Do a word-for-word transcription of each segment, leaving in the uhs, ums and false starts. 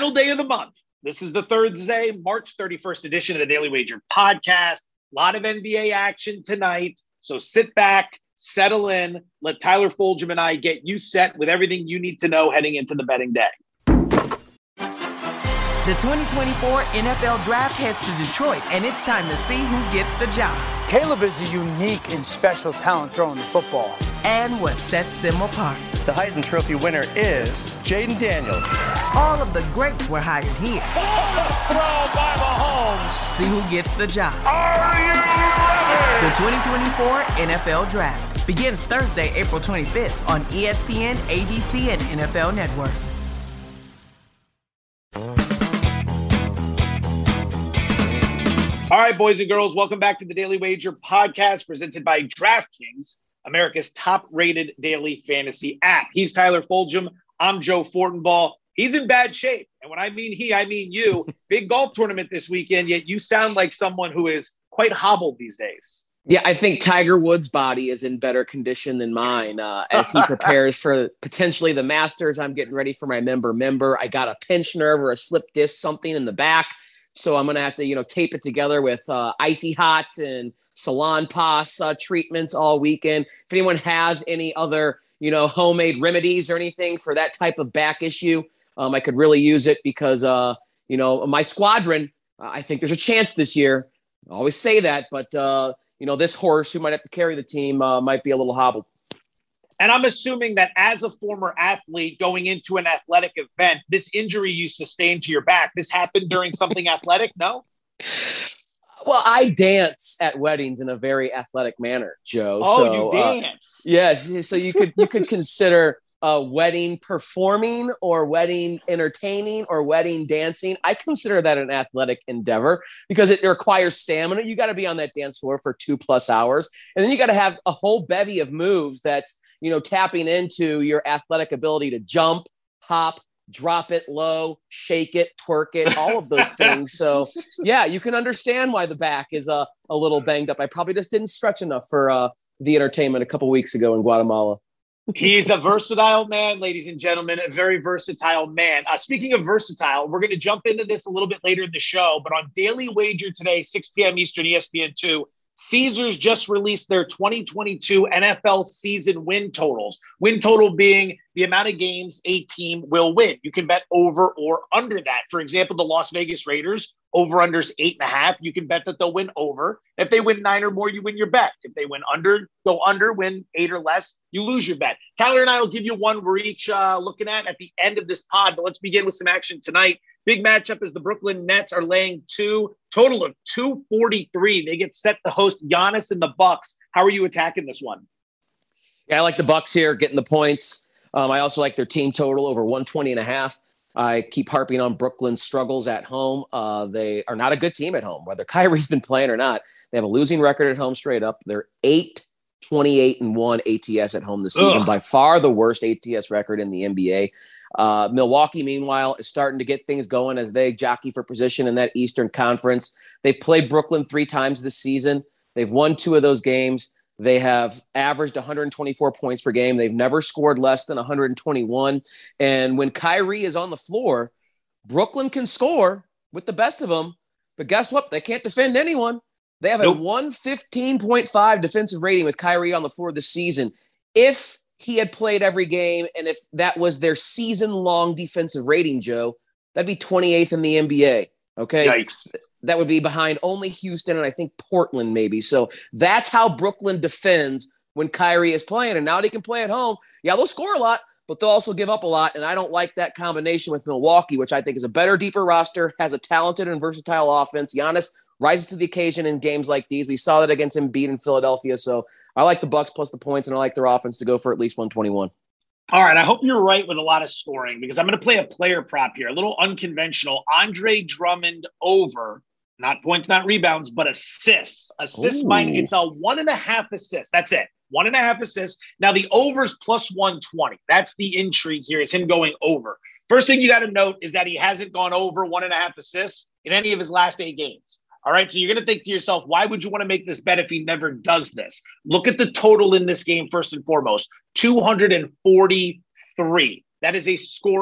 Final day of the month. This is the Thursday, March thirty-first edition of the Daily Wager podcast. A lot of N B A action tonight. So sit back, settle in, let Tyler Fulgham and I get you set with everything you need to know heading into the betting day. The twenty twenty-four N F L Draft heads to Detroit, and it's time to see who gets the job. Caleb is a unique and special talent throwing the football. And what sets them apart. The Heisman Trophy winner is Jaden Daniels. All of the greats were hired here. Throw by Mahomes. See who gets the job. Are you ready? The twenty twenty-four N F L Draft begins Thursday, April twenty-fifth on E S P N, A B C, and N F L Network. All right, boys and girls, welcome back to the Daily Wager podcast presented by DraftKings, America's top-rated daily fantasy app. He's Tyler Fulgham. I'm Joe Fortenbaugh. He's in bad shape. And when I mean he, I mean you. Big golf tournament this weekend, yet you sound like someone who is quite hobbled these days. Yeah, I think Tiger Woods' body is in better condition than mine uh, as he prepares for potentially the Masters. I'm getting ready for my member member. I got a pinched nerve or a slip disc, something in the back. So I'm going to have to, you know, tape it together with uh, icy hots and Salon Pass uh, treatments all weekend. If anyone has any other, you know, homemade remedies or anything for that type of back issue, um, I could really use it because, uh, you know, my squadron, uh, I think there's a chance this year. I always say that, but, uh, you know, this horse who might have to carry the team uh, might be a little hobbled. And I'm assuming that as a former athlete going into an athletic event, this injury you sustained to your back, this happened during something athletic, no? Well, I dance at weddings in a very athletic manner, Joe. Oh, so, you dance. Uh, yes. So you could you could consider uh, wedding performing or wedding entertaining or wedding dancing. I consider that an athletic endeavor because it requires stamina. You got to be on that dance floor for two plus hours. And then you got to have a whole bevy of moves that's, you know, tapping into your athletic ability to jump, hop, drop it low, shake it, twerk it, all of those things. So, yeah, you can understand why the back is uh, a little banged up. I probably just didn't stretch enough for uh, the entertainment a couple weeks ago in Guatemala. He's a versatile man, ladies and gentlemen, a very versatile man. Uh, speaking of versatile, we're going to jump into this a little bit later in the show, but on Daily Wager today, six p.m. Eastern, E S P N two, Caesars just released their twenty twenty-two N F L season win totals. Win total being the amount of games a team will win. You can bet over or under that. For example, the Las Vegas Raiders, over-unders eight and a half. You can bet that they'll win over. If they win nine or more, you win your bet. If they win under, go under, win eight or less, you lose your bet. Tyler and I will give you one we're each uh, looking at at the end of this pod, but let's begin with some action tonight. Big matchup as the Brooklyn Nets are laying two, total of two forty-three. They get set to host Giannis and the Bucks. How are you attacking this one? Yeah, I like the Bucks here, getting the points. Um, I also like their team total over one twenty and a half. I keep harping on Brooklyn's struggles at home. Uh, they are not a good team at home, whether Kyrie's been playing or not. They have a losing record at home straight up. They're eight, twenty-eight and one A T S at home this season, Ugh. by far the worst A T S record in the N B A. Uh, Milwaukee, meanwhile, is starting to get things going as they jockey for position in that Eastern Conference. They've played Brooklyn three times this season. They've won two of those games. They have averaged one hundred twenty-four points per game. They've never scored less than one hundred twenty-one. And when Kyrie is on the floor, Brooklyn can score with the best of them. But guess what? They can't defend anyone. They have nope. a one fifteen point five defensive rating with Kyrie on the floor this season. If he had played every game and if that was their season-long defensive rating, Joe, that'd be twenty-eighth in the N B A. Okay? Yikes. That would be behind only Houston and I think Portland maybe. So that's how Brooklyn defends when Kyrie is playing. And now they can play at home. Yeah, they'll score a lot, but they'll also give up a lot. And I don't like that combination with Milwaukee, which I think is a better, deeper roster, has a talented and versatile offense. Giannis rises to the occasion in games like these. We saw that against Embiid in Philadelphia. So I like the Bucks plus the points, and I like their offense to go for at least one twenty-one. All right, I hope you're right with a lot of scoring because I'm going to play a player prop here, a little unconventional. Andre Drummond over. Not points, not rebounds, but assists. Assists, mine, it's a one and a half assists. That's it. One and a half assists. Now, the over's plus one twenty. That's the intrigue here, is him going over. First thing you got to note is that he hasn't gone over one and a half assists in any of his last eight games. All right, so you're going to think to yourself, why would you want to make this bet if he never does this? Look at the total in this game first and foremost, two forty-three. That is a scoring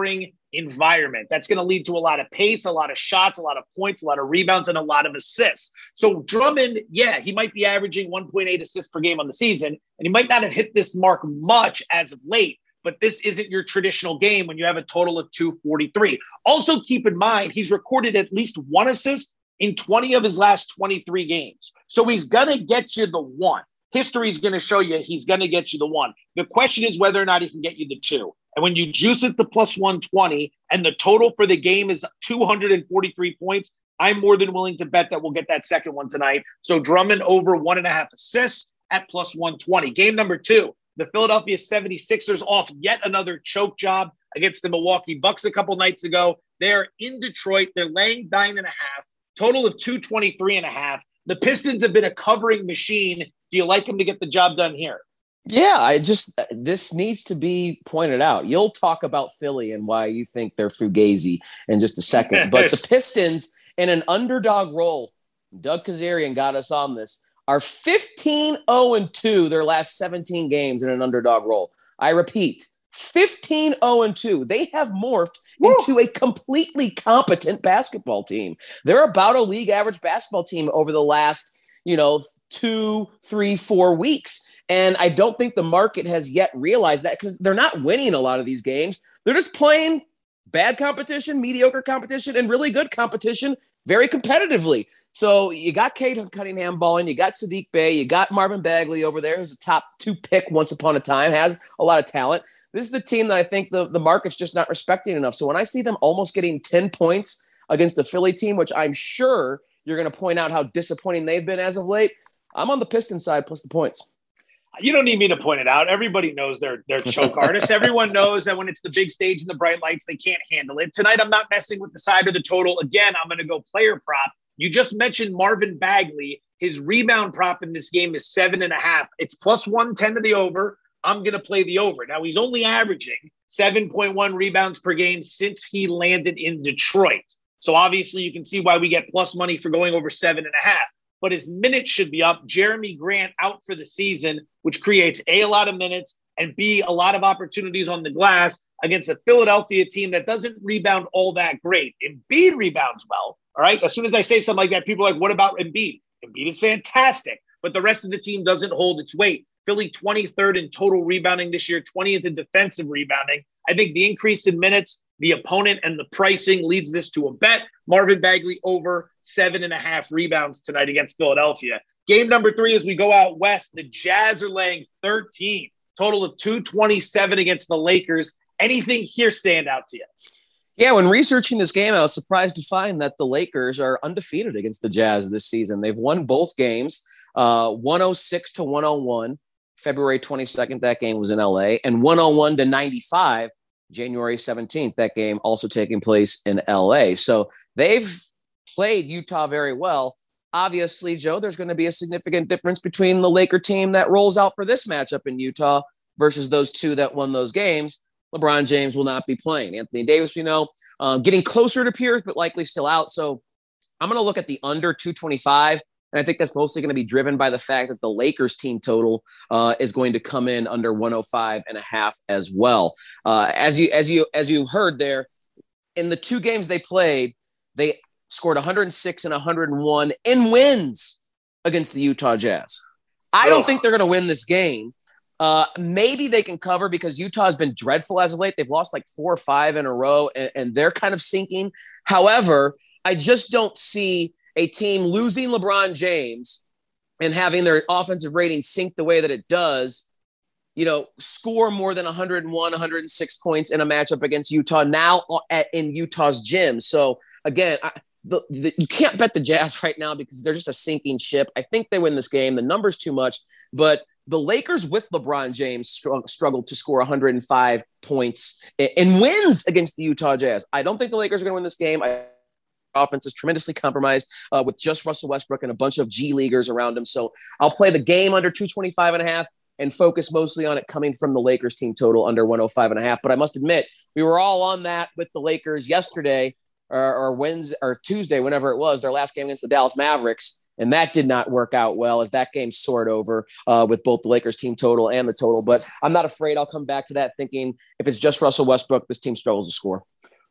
environment. That's going to lead to a lot of pace, a lot of shots, a lot of points, a lot of rebounds, and a lot of assists. So Drummond, yeah, he might be averaging one point eight assists per game on the season, and he might not have hit this mark much as of late, but this isn't your traditional game when you have a total of two forty-three. Also keep in mind, he's recorded at least one assist in twenty of his last twenty-three games. So he's going to get you the one. History is going to show you he's going to get you the one. The question is whether or not he can get you the two. And when you juice it to plus one twenty and the total for the game is two hundred forty-three points, I'm more than willing to bet that we'll get that second one tonight. So Drummond over one and a half assists at plus one twenty. Game number two, the Philadelphia seventy-sixers off yet another choke job against the Milwaukee Bucks a couple nights ago. They're in Detroit. They're laying nine and a half, total of two twenty-three and a half. The Pistons have been a covering machine. Do you like them to get the job done here? Yeah, I just, this needs to be pointed out. You'll talk about Philly and why you think they're fugazi in just a second. But the Pistons in an underdog role, Doug Kazarian got us on this, are fifteen oh and two their last seventeen games in an underdog role. I repeat, fifteen oh and two. They have morphed Woo. into a completely competent basketball team. They're about a league average basketball team over the last, you know, two, three, four weeks. And I don't think the market has yet realized that because they're not winning a lot of these games. They're just playing bad competition, mediocre competition, and really good competition very competitively. So you got Cade Cunningham balling, you got Sadiq Bey, you got Marvin Bagley over there, who's a top two pick once upon a time, has a lot of talent. This is the team that I think the, the market's just not respecting enough. So when I see them almost getting ten points against a Philly team, which I'm sure you're going to point out how disappointing they've been as of late, I'm on the Pistons side plus the points. You don't need me to point it out. Everybody knows they're, they're choke artists. Everyone knows that when it's the big stage and the bright lights, they can't handle it. Tonight, I'm not messing with the side or the total. Again, I'm going to go player prop. You just mentioned Marvin Bagley. His rebound prop in this game is seven and a half. It's plus one ten to the over. I'm going to play the over. Now, he's only averaging seven point one rebounds per game since he landed in Detroit. So obviously, you can see why we get plus money for going over seven and a half. But his minutes should be up. Jeremy Grant out for the season, which creates A, a lot of minutes, and B, a lot of opportunities on the glass against a Philadelphia team that doesn't rebound all that great. Embiid rebounds well, all right? As soon as I say something like that, people are like, what about Embiid? Embiid is fantastic, but the rest of the team doesn't hold its weight. Philly twenty-third in total rebounding this year, twentieth in defensive rebounding. I think the increase in minutes, the opponent, and the pricing leads this to a bet. Marvin Bagley over seven and a half rebounds tonight against Philadelphia. Game number three, as we go out west, the Jazz are laying thirteen, total of two twenty-seven against the Lakers. Anything here stand out to you? Yeah, when researching this game, I was surprised to find that the Lakers are undefeated against the Jazz this season. They've won both games, uh, one oh six to one oh one. February twenty-second, that game was in L A, and one oh one to ninety-five, January seventeenth, that game also taking place in L A. So they've played Utah very well. Obviously, Joe, there's going to be a significant difference between the Laker team that rolls out for this matchup in Utah versus those two that won those games. LeBron James will not be playing. Anthony Davis, we know, uh, getting closer to Pierce, but likely still out. So I'm going to look at the under two twenty-five. And I think that's mostly going to be driven by the fact that the Lakers team total uh, is going to come in under one oh five and a half as well. Uh, as you, as you, as you heard there, in the two games they played, they scored one oh six and one oh one in wins against the Utah Jazz. I don't think they're going to win this game. Uh, maybe they can cover because Utah has been dreadful as of late. They've lost like four or five in a row, and, and they're kind of sinking. However, I just don't see a team losing LeBron James and having their offensive rating sink the way that it does, you know, score more than one oh one, one oh six points in a matchup against Utah now at, in Utah's gym. So again, I, the, the, you can't bet the Jazz right now because they're just a sinking ship. I think they win this game. The number's too much, but the Lakers with LeBron James str- struggled to score one oh five points and wins against the Utah Jazz. I don't think the Lakers are going to win this game. I offense is tremendously compromised uh, with just Russell Westbrook and a bunch of G leaguers around him. So I'll play the game under two twenty-five and a half and focus mostly on it coming from the Lakers team total under one oh five and a half. But I must admit, we were all on that with the Lakers yesterday or, or Wednesday or Tuesday, whenever it was, their last game against the Dallas Mavericks. And that did not work out well as that game soared over uh, with both the Lakers team total and the total. But I'm not afraid. I'll come back to that thinking if it's just Russell Westbrook, this team struggles to score.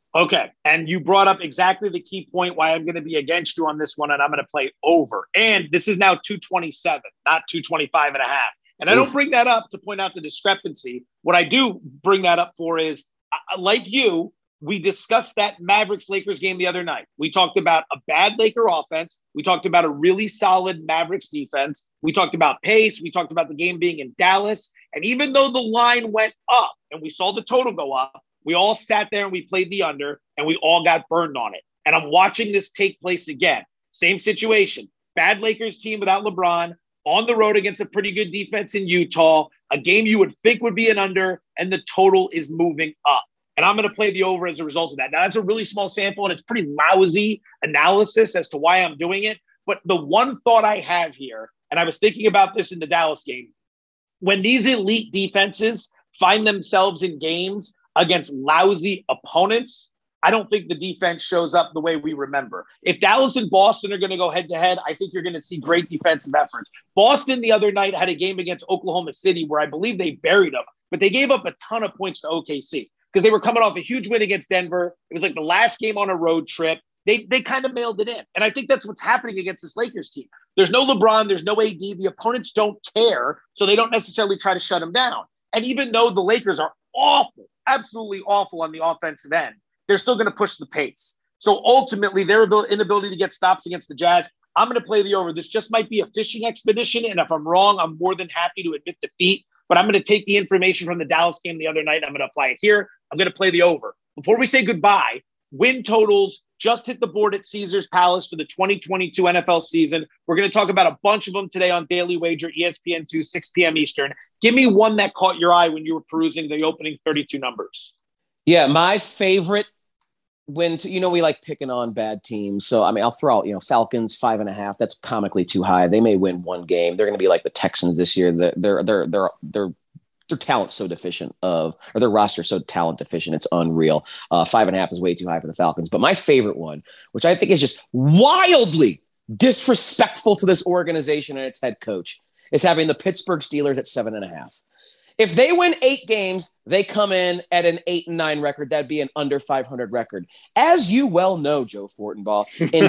Okay. And you brought up exactly the key point why I'm going to be against you on this one, and I'm going to play over. And this is now two twenty-seven, not two twenty-five and a half. And I don't bring that up to point out the discrepancy. What I do bring that up for is, uh, like you, we discussed that Mavericks-Lakers game the other night. We talked about a bad Laker offense. We talked about a really solid Mavericks defense. We talked about pace. We talked about the game being in Dallas. And even though the line went up and we saw the total go up, we all sat there and we played the under and we all got burned on it. And I'm watching this take place again. Same situation. Bad Lakers team without LeBron on the road against a pretty good defense in Utah, a game you would think would be an under, and the total is moving up. And I'm going to play the over as a result of that. Now, that's a really small sample, and it's pretty lousy analysis as to why I'm doing it. But the one thought I have here, and I was thinking about this in the Dallas game, when these elite defenses find themselves in games against lousy opponents, I don't think the defense shows up the way we remember. If Dallas and Boston are going to go head-to-head, I think you're going to see great defensive efforts. Boston the other night had a game against Oklahoma City where I believe they buried them, but they gave up a ton of points to O K C because they were coming off a huge win against Denver. It was like the last game on a road trip. They they kind of mailed it in. And I think that's what's happening against this Lakers team. There's no LeBron. There's no A D. The opponents don't care, so they don't necessarily try to shut them down. And even though the Lakers are awful, absolutely awful on the offensive end, they're still going to push the pace. So ultimately, their inability to get stops against the Jazz, I'm going to play the over. This just might be a fishing expedition, and if I'm wrong, I'm more than happy to admit defeat. But I'm going to take the information from the Dallas game the other night, and I'm going to apply it here. I'm going to play the over. Before we say goodbye, win totals just hit the board at Caesars Palace for the twenty twenty-two N F L season. We're going to talk about a bunch of them today on Daily Wager, E S P N two, six p.m. Eastern. Give me one that caught your eye when you were perusing the opening thirty-two numbers. Yeah, my favorite when, to, you know, we like picking on bad teams. So, I mean, I'll throw out, you know, Falcons five and a half. That's comically too high. They may win one game. They're going to be like the Texans this year. They're, they're, they're, they're, they're, their talent's so deficient of, or their roster so talent deficient. It's unreal. Uh, five and a half is way too high for the Falcons. But my favorite one, which I think is just wildly disrespectful to this organization and its head coach, is having the Pittsburgh Steelers at seven and a half. If they win eight games, they come in at an eight and nine record. That'd be an under five hundred record. As you well know, Joe Fortenbaugh, in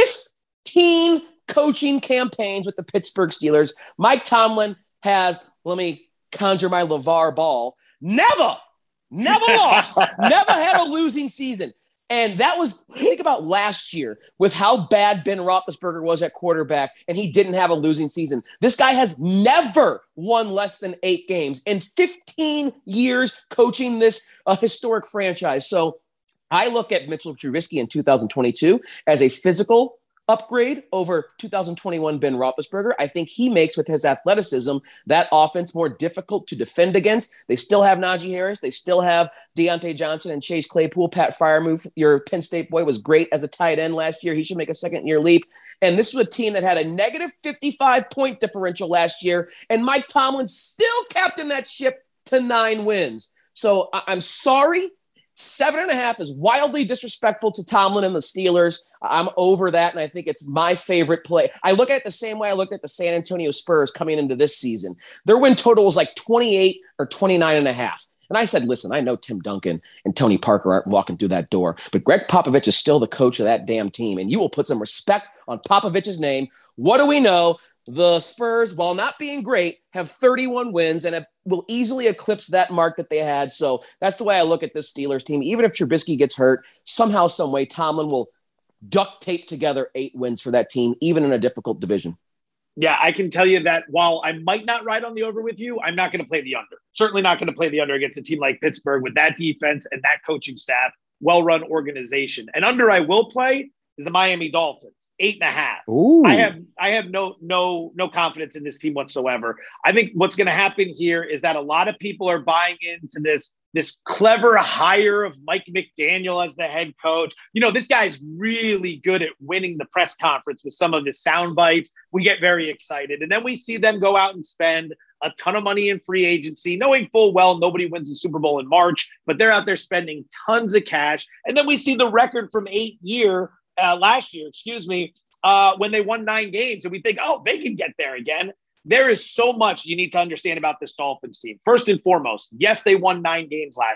fifteen coaching campaigns with the Pittsburgh Steelers, Mike Tomlin has, let me conjure my LeVar Ball, never, never lost, never had a losing season. And that was, think about last year with how bad Ben Roethlisberger was at quarterback, and he didn't have a losing season. This guy has never won less than eight games in fifteen years coaching this uh, historic franchise. So I look at Mitchell Trubisky in two thousand twenty-two as a physical upgrade over two thousand twenty-one Ben Roethlisberger. I think he makes, with his athleticism, that offense more difficult to defend against. They still have Najee Harris. They still have Deontay Johnson and Chase Claypool. Pat Freiermuth, your Penn State boy, was great as a tight end last year. He should make a second-year leap. And this was a team that had a negative fifty-five point differential last year, and Mike Tomlin still captained that ship to nine wins. So I- I'm sorry. Seven and a half is wildly disrespectful to Tomlin and the Steelers. I'm over that, and I think it's my favorite play. I look at it the same way I looked at the San Antonio Spurs coming into this season. Their win total was like twenty-eight or twenty-nine and a half. And I said, listen, I know Tim Duncan and Tony Parker aren't walking through that door, but Greg Popovich is still the coach of that damn team, and you will put some respect on Popovich's name. What do we know? The Spurs, while not being great, have thirty-one wins and have, will easily eclipse that mark that they had. So that's the way I look at this Steelers team. Even if Trubisky gets hurt, somehow, some way, Tomlin will duct tape together eight wins for that team, even in a difficult division. Yeah, I can tell you that while I might not ride on the over with you, I'm not going to play the under. Certainly not going to play the under against a team like Pittsburgh with that defense and that coaching staff, well-run organization. And under I will play is the Miami Dolphins, eight and a half. Ooh. I have I have no no no confidence in this team whatsoever. I think what's going to happen here is that a lot of people are buying into this this clever hire of Mike McDaniel as the head coach. You know, this guy's really good at winning the press conference with some of his sound bites. We get very excited, and then we see them go out and spend a ton of money in free agency, knowing full well nobody wins the Super Bowl in March, but they're out there spending tons of cash. And then we see the record from eight year. Uh, last year, excuse me, uh, when they won nine games, and we think, oh, they can get there again. There is so much you need to understand about this Dolphins team. First and foremost, yes, they won nine games last year.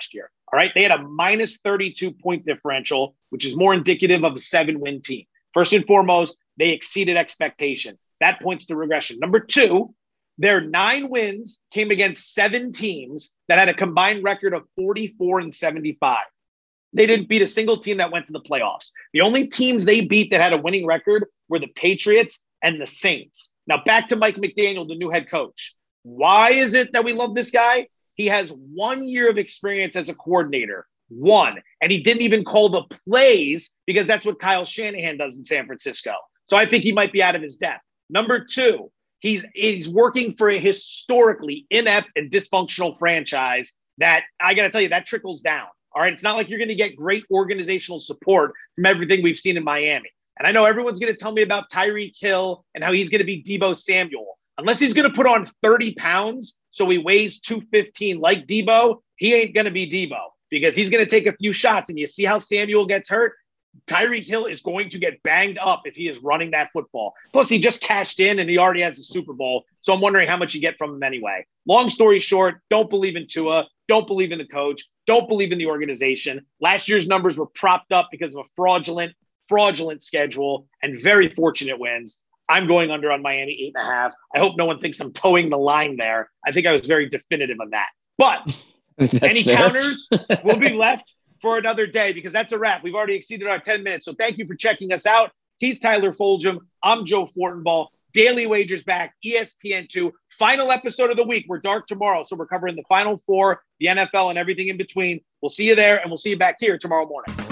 All right. They had a minus thirty-two point differential, which is more indicative of a seven win team. First and foremost, they exceeded expectation. That points to regression. Number two, their nine wins came against seven teams that had a combined record of forty-four and seventy-five. They didn't beat a single team that went to the playoffs. The only teams they beat that had a winning record were the Patriots and the Saints. Now back to Mike McDaniel, the new head coach. Why is it that we love this guy? He has one year of experience as a coordinator. One. And he didn't even call the plays because that's what Kyle Shanahan does in San Francisco. So I think he might be out of his depth. Number two, he's, he's working for a historically inept and dysfunctional franchise that, I got to tell you, that trickles down. All right. It's not like you're going to get great organizational support from everything we've seen in Miami. And I know everyone's going to tell me about Tyreek Hill and how he's going to be Deebo Samuel. Unless he's going to put on thirty pounds so he weighs two fifteen like Deebo, he ain't going to be Deebo because he's going to take a few shots. And you see how Samuel gets hurt? Tyreek Hill is going to get banged up if he is running that football. Plus, he just cashed in and he already has a Super Bowl. So I'm wondering how much you get from him anyway. Long story short, don't believe in Tua. Don't believe in the coach. Don't believe in the organization. Last year's numbers were propped up because of a fraudulent, fraudulent schedule and very fortunate wins. I'm going under on Miami eight and a half. I hope no one thinks I'm towing the line there. I think I was very definitive on that. But any fair. counters will be left for another day because that's a wrap. We've already exceeded our ten minutes. So thank you for checking us out. He's Tyler Foljam. I'm Joe Fortenbaugh. Daily Wagers back, E S P N two. Final episode of the week. We're dark tomorrow. So we're covering the Final Four, the N F L, and everything in between. We'll see you there, and we'll see you back here tomorrow morning.